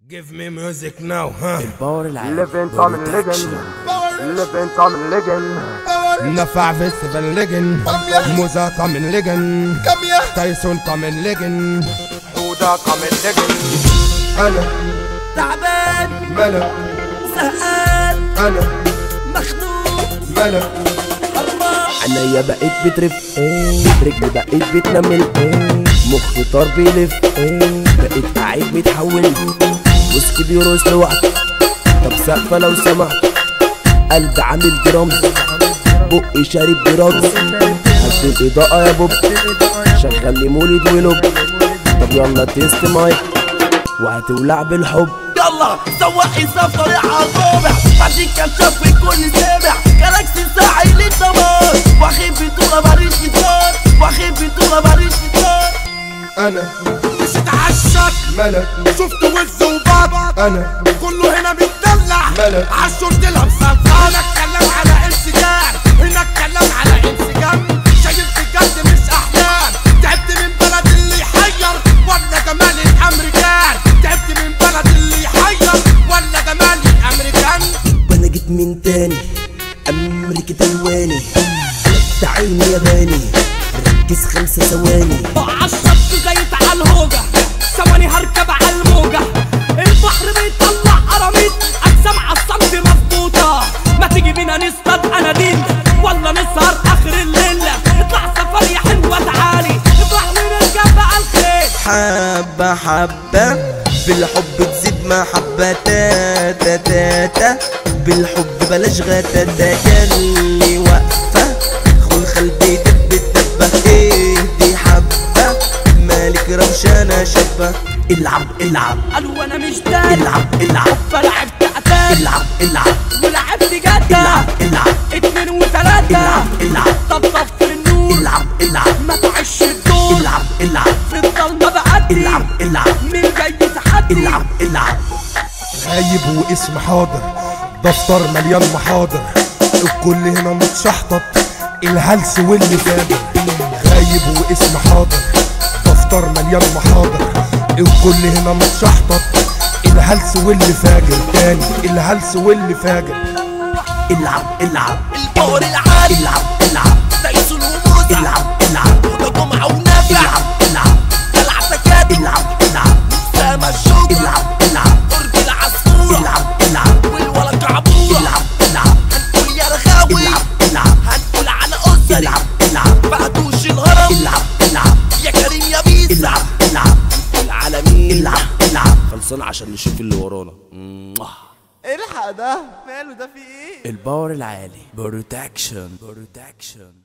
Give me music now, huh? الباور العالي Living Tom Ligon. Living Tom Ligon. نفع فيستيفال ليجن موزا كامن ليجن تايسون كامن ليجن حودة كامن ليجن. أنا تعبان ملك زهقان أنا مخنوق ملك عينيا بقيت بترف رجلي بقيت بتنمل مخي طار بيلف بقيت قاعد بيتحول وسكي بيرقص لوحده. طب سقفة لو سمحت قلبي عامل درامز بقي شارب برامز هات الإضاءة يا بوب شغل لي مولد ولوب. طب يلا تيست مايك وهتولع بالحب. يلا سواقي سفر طريق عالرابع بعدين كشاف ويكون سامع جالاكسي ساعي للدمار واخد بطولة ماليش جيتار واخد بطولة ماليش جيتار. أنا مش اتعشت ملك شفت وز وباب أنا كله هنا متدلع ملك عالشرط الهمسات هنا اتكلم على انسجام هنا اتكلم على انسجام شايف بجد مش احلام. تعبت من بلد اللي يحير ولا جمال الامريكان تعبت من بلد اللي يحير ولا جمال الامريكان. وانا جيت من تاني امريكا الواني تعيني ياباني ركز 5 ثواني عالشط زيت عالهوجة ثواني هركب عالموجة البحر بيطلع قراميط اجسام عالصمت مظبوطة. ما تيجي بينا نصطاد اناديل ولا نسهر اخر الليل اطلع سفر يا حلوة تعالي اطلع نرجع بقى الخير. حبة حبة بالحب تزيد محبة تاتا تاتا بالحب بلاش غاتا تجلي واقفة خل خلبي دب الدبة اهدي حبة مالك روشانة شابة. العب العب قالوا انا مش داري العب العب فلعبت اتاري العب العب ولعبت جدة العب العب 2 و3 العب العب طفطفت النور العب العب ما تعيش الدور العب العب في الضلمة بعدي العب العب مين جاي تحدي العب العب غايب واسم حاضر دفتر مليان محاضر الكل هنا متشحطط الهلس واللي فاجر. غايب واسم حاضر دفتر مليان محاضر الكل هنا متشحطط الهلس واللي فاجر. تاني الهلس واللي فاجر. العب العب الباور العالي العب العب تايسون وموزة العب العب وده جمعة ونافع العب العب دلع تكاتك العب العب سامة الشوجة العب العب قرب العصفورة العب العب والولد كعبورة العب العب هنقول يا رخاوي العب العب هنقول على أسري العب العب بعدوش الهرم العب العب يا كريم يا بيسا العب العب العالمين العب العب خلصان عشان نشوف اللي ورانا. الحق ده ماله ده في ايه؟ الباور العالي بروتكشن